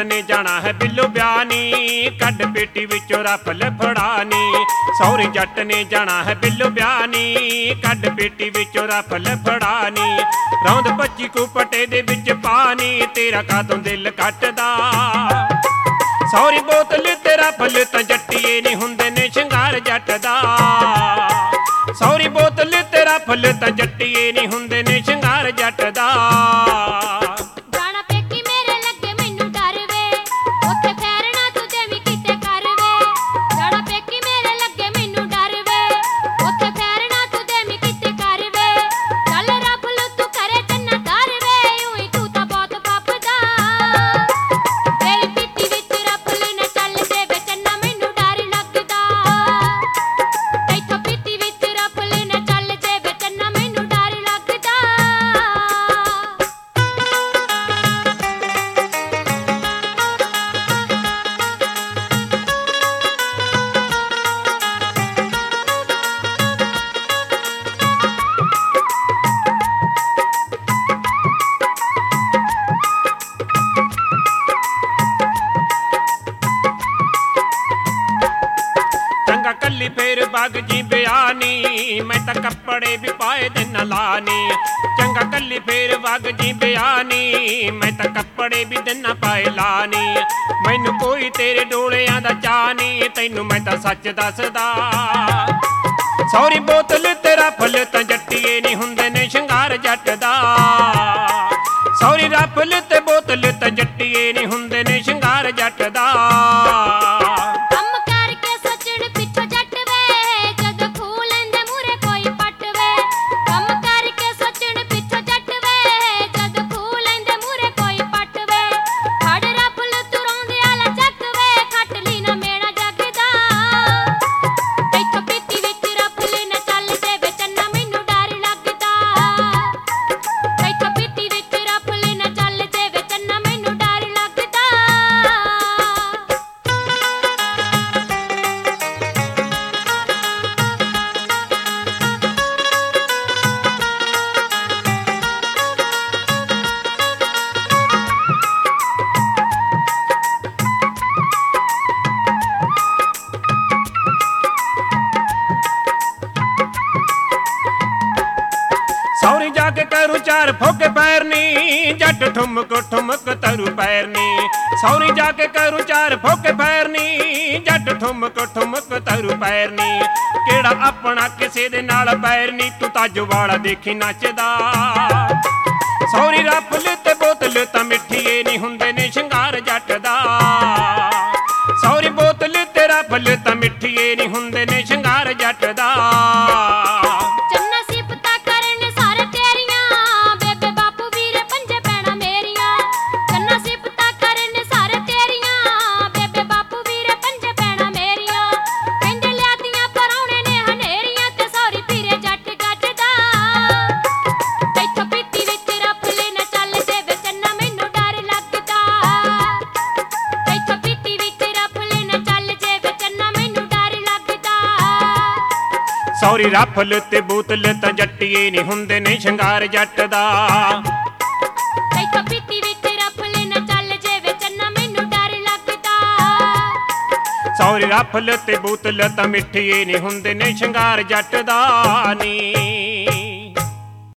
ने जाना है बिल्लो ब्यानी, कड पेटी विचों रफल फड़ानी। सौरी जट ने जाना है बिल्लो ब्यानी, कड पेटी विचों रफल फड़ानी। रौंद पच्ची को पटे दे विच पानी, तेरा कातों दिल कटदा। सौरी बोतल तेरा फल तां जट्टीए नहीं हुंदे ने शंगार जट दा। सौरी बोतल तेरा फल तां जट्टीए नहीं हुंदे ने शंगार जट दा। कल्ली फेर बाग जी बयानी, मैं तां कपड़े भी पाए दे न लानी। चंगा कल्ली फेर बाग जी बयानी, मैं तां कपड़े भी दे न पाए लानी। मैनू कोई तेरे डोलियां दा चानी, तैनू मैं तां सच दसदा। सौरी बोतल तेरा फल तां जट्टीए नहीं हुंदे ने शंगार जट दा। सौरी रफल ते बोतल तां जट्टीए नहीं हुंदे ने शंगार जट दा। सौरी जाके करूं चार फोके पैरनी, जट ठुमक ठुमक तरू पैरनी। सौरी जाके करूं चार फोके पैरनी, जट ठुमक ठुमक तरू पैरनी। केड़ा अपना किसे दे नाल पैरनी, तू ताजो वाला देखी नचदा। सौरी रफल ते बोतल तां मिठीए नहीं हुंदे ने शंगार जट दा। सौरी बोतल ते रफल तां मिठीए नहीं हुंदे ने शंगार जट दा। सौरी रफल ते बोतल तां जट्टीए नहीं हुंदे ने शंगार जट दा। सौरी रफल ते बोतल तां मिठीए नहीं हुंदे ने शंगार जट दा नी।